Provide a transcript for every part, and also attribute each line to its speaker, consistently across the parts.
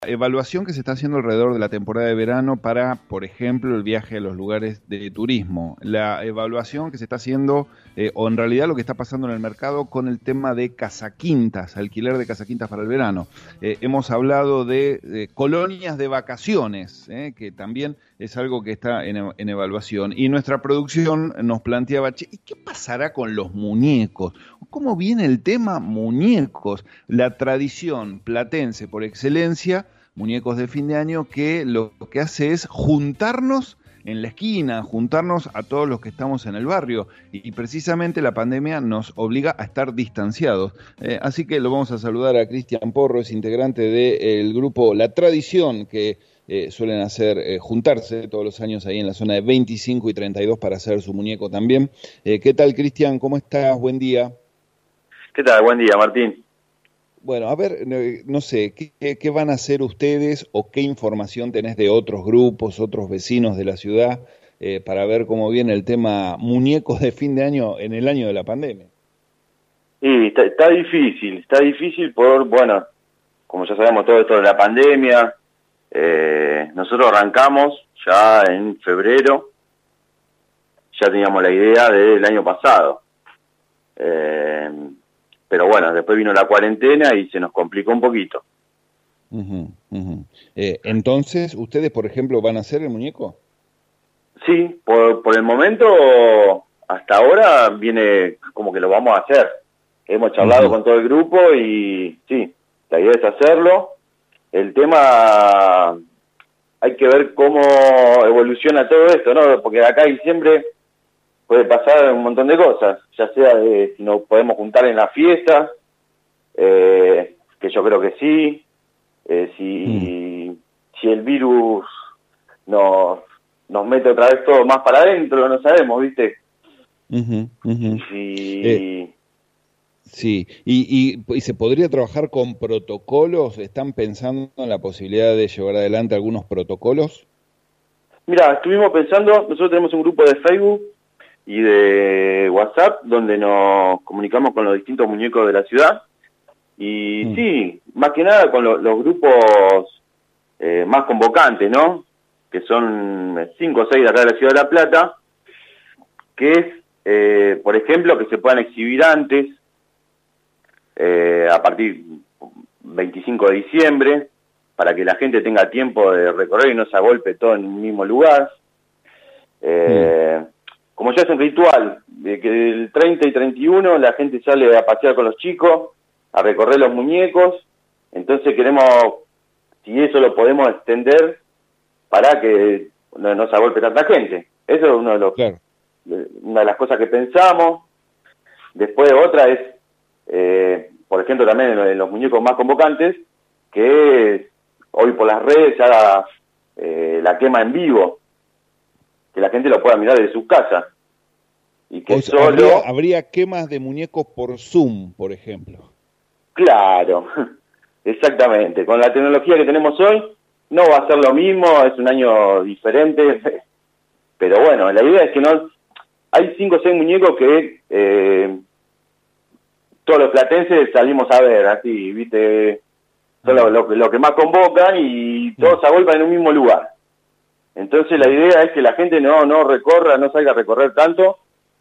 Speaker 1: Evaluación que se está haciendo alrededor de la temporada de verano para, por ejemplo, el viaje a los lugares de turismo. La evaluación que se está haciendo, o en realidad lo que está pasando en el mercado con el tema de casaquintas, alquiler de casaquintas para el verano. Hemos hablado de colonias de vacaciones, que también es algo que está en evaluación. Y nuestra producción nos planteaba, che, ¿y qué pasará con los muñecos? ¿Cómo viene el tema muñecos? La tradición platense por excelencia, muñecos de fin de año, que lo que hace es juntarnos en la esquina, juntarnos a todos los que estamos en el barrio, y precisamente la pandemia nos obliga a estar distanciados. Así que lo vamos a saludar a Cristian Porro, es integrante del grupo La Tradición, que suelen hacer juntarse todos los años ahí en la zona de 25 y 32 para hacer su muñeco también. ¿Qué tal, Cristian? ¿Cómo estás? Buen día.
Speaker 2: ¿Qué tal? Buen día, Martín.
Speaker 1: Bueno, a ver, no sé, ¿qué van a hacer ustedes o qué información tenés de otros grupos, otros vecinos de la ciudad, para ver cómo viene el tema muñecos de fin de año en el año de la pandemia?
Speaker 2: Y está difícil bueno, como ya sabemos todo esto de la pandemia, nosotros arrancamos ya en febrero, ya teníamos la idea del año pasado. Pero bueno, después vino la cuarentena y se nos complicó un poquito.
Speaker 1: Entonces, ¿ustedes, por ejemplo, van a hacer el muñeco?
Speaker 2: Sí, por el momento, hasta ahora viene como que lo vamos a hacer. Hemos charlado con todo el grupo y sí, la idea es hacerlo. El tema, hay que ver cómo evoluciona todo esto, ¿no? Porque de acá a diciembre puede pasar un montón de cosas, ya sea de si nos podemos juntar en las fiestas, que yo creo que sí, si el virus nos mete otra vez todo más para adentro, no sabemos, ¿viste?
Speaker 1: Sí, y se podría trabajar con protocolos. ¿Están pensando en la posibilidad de llevar adelante algunos protocolos?
Speaker 2: Mira, estuvimos pensando, nosotros tenemos un grupo de Facebook y de WhatsApp donde nos comunicamos con los distintos muñecos de la ciudad y sí, más que nada con los grupos más convocantes, ¿no? Que son 5 o 6 de acá de la ciudad de La Plata, que es, por ejemplo, que se puedan exhibir antes, a partir 25 de diciembre, para que la gente tenga tiempo de recorrer y no se agolpe todo en un mismo lugar. Como ya es un ritual, de que el 30 y 31 la gente sale a pasear con los chicos, a recorrer los muñecos, entonces queremos, si eso lo podemos extender, para que no se agolpe tanta gente. Eso es uno de los, una de las cosas que pensamos. Después otra es, por ejemplo, también en los muñecos más convocantes, que hoy por las redes se haga la quema en vivo, que la gente lo pueda mirar desde su casa. Y que
Speaker 1: habría quemas de muñecos por Zoom, por ejemplo.
Speaker 2: Claro, exactamente. Con la tecnología que tenemos hoy, no va a ser lo mismo, es un año diferente, pero bueno, la idea es que no... Hay 5 o 6 muñecos que todos los platenses salimos a ver, así, ¿viste? Son lo que más convocan y todos se agolpan en un mismo lugar. Entonces la idea es que la gente no recorra, no salga a recorrer tanto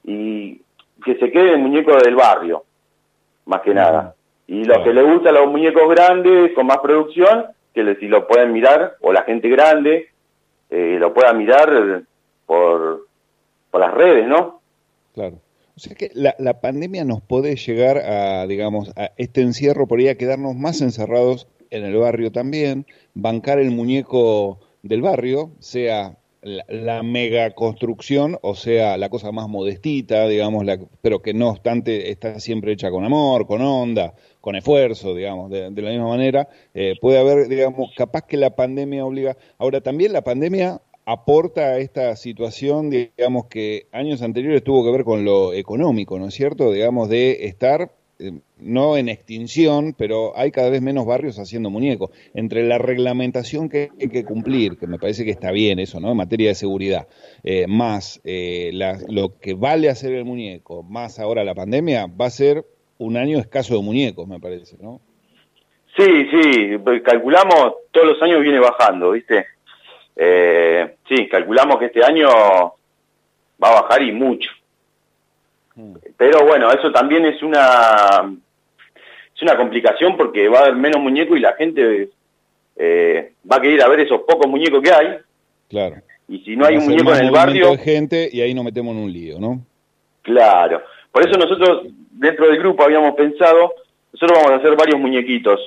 Speaker 2: y que se quede el muñeco del barrio, más que nada. Y los que les gustan los muñecos grandes, con más producción, que si lo pueden mirar, o la gente grande, lo pueda mirar por las redes, ¿no?
Speaker 1: Claro. O sea que la pandemia nos puede llegar a, digamos, a este encierro, por ahí a quedarnos más encerrados en el barrio también, bancar el muñeco del barrio, sea la mega construcción o sea la cosa más modestita, digamos, pero que no obstante está siempre hecha con amor, con onda, con esfuerzo, digamos, de la misma manera. Puede haber, digamos, capaz que la pandemia obliga. Ahora, también la pandemia aporta a esta situación, digamos, que años anteriores tuvo que ver con lo económico, ¿no es cierto? Digamos, de estar no en extinción, pero hay cada vez menos barrios haciendo muñecos. Entre la reglamentación que hay que cumplir, que me parece que está bien eso, ¿no? En materia de seguridad, más lo que vale hacer el muñeco, más ahora la pandemia, va a ser un año escaso de muñecos, me parece, ¿no?
Speaker 2: Sí, calculamos, todos los años viene bajando, ¿viste? Sí, calculamos que este año va a bajar y mucho. Pero bueno, eso también es una complicación porque va a haber menos muñecos y la gente va a querer ir a ver esos pocos muñecos que hay.
Speaker 1: Claro.
Speaker 2: Y si no hay un muñeco en el barrio...
Speaker 1: de gente y ahí nos metemos en un lío, ¿no?
Speaker 2: Claro. Por eso nosotros, dentro del grupo, habíamos pensado, nosotros vamos a hacer varios muñequitos.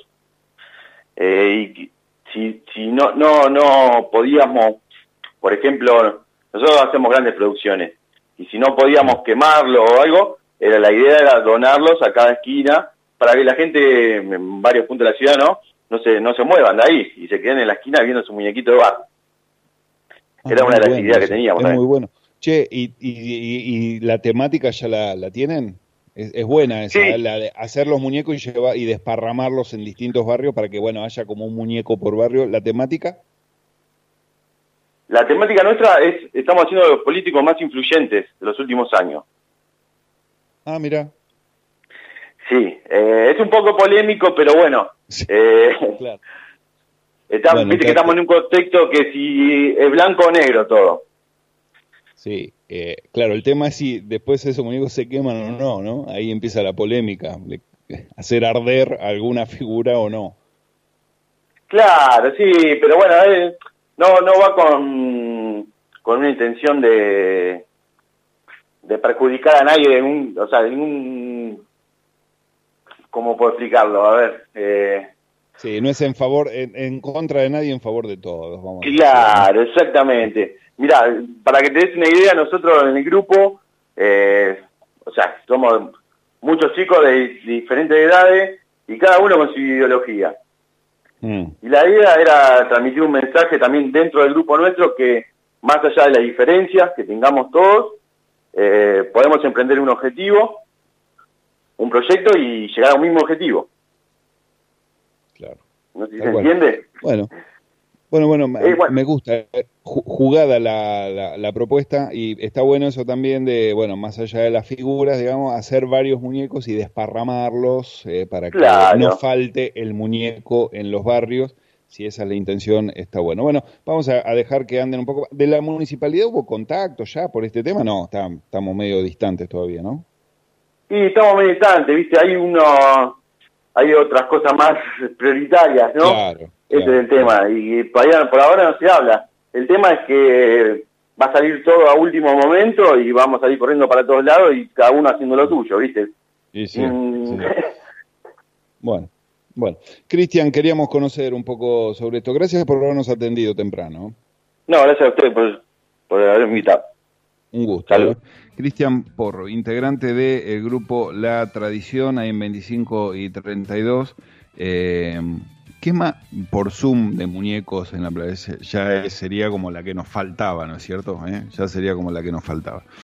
Speaker 2: Y si no podíamos, por ejemplo, nosotros hacemos grandes producciones. Y si no podíamos quemarlo o algo, la idea era donarlos a cada esquina para que la gente en varios puntos de la ciudad no se muevan de ahí y se queden en la esquina viendo su muñequito de bar. Era una de las ideas que teníamos.
Speaker 1: Es muy bueno. Che, ¿y la temática ya la tienen? Es buena esa,
Speaker 2: sí.
Speaker 1: La de hacer los muñecos y desparramarlos en distintos barrios para que, bueno, haya como un muñeco por barrio. ¿La temática?
Speaker 2: La temática nuestra estamos haciendo los políticos más influyentes de los últimos años.
Speaker 1: Ah, mira.
Speaker 2: Sí, es un poco polémico, pero bueno.
Speaker 1: Sí, claro.
Speaker 2: Viste que estamos en un contexto que si es blanco o negro todo.
Speaker 1: Sí, claro, el tema es si después esos muñecos se queman o no, ¿no? Ahí empieza la polémica, de hacer arder alguna figura o no.
Speaker 2: Claro, sí, pero bueno, no va con una intención de perjudicar a nadie, ¿cómo puedo explicarlo? A ver...
Speaker 1: Sí, no es en contra de nadie, en favor de todos, vamos a decir,
Speaker 2: Claro, exactamente. Mirá, para que te des una idea, nosotros en el grupo, somos muchos chicos de diferentes edades y cada uno con su ideología. Y la idea era transmitir un mensaje también dentro del grupo nuestro que, más allá de las diferencias que tengamos todos, podemos emprender un objetivo, un proyecto y llegar a un mismo objetivo.
Speaker 1: Claro.
Speaker 2: No sé si se entiende.
Speaker 1: Bueno, me gusta. Jugada la propuesta y está bueno eso también de, bueno, más allá de las figuras, digamos, hacer varios muñecos y desparramarlos para que no falte el muñeco en los barrios. Si esa es la intención, está bueno. Bueno, vamos a dejar que anden un poco. ¿De la municipalidad hubo contacto ya por este tema? No, estamos medio distantes todavía, ¿no?
Speaker 2: Sí, estamos medio distantes, ¿viste? Hay otras cosas más prioritarias, ¿no?
Speaker 1: Claro.
Speaker 2: Ese es el tema, y por ahora no se habla. El tema es que va a salir todo a último momento y vamos a ir corriendo para todos lados y cada uno haciendo lo suyo, ¿viste?
Speaker 1: Sí. Bueno. Cristian, queríamos conocer un poco sobre esto. Gracias por habernos atendido temprano.
Speaker 2: No, gracias a usted por haberme invitado.
Speaker 1: Un gusto.
Speaker 2: Salud.
Speaker 1: Cristian Porro, integrante del grupo La Tradición, ahí en 25 y 32. Quema por Zoom de muñecos en la playa, ya sería como la que nos faltaba, ¿no es cierto? Ya sería como la que nos faltaba.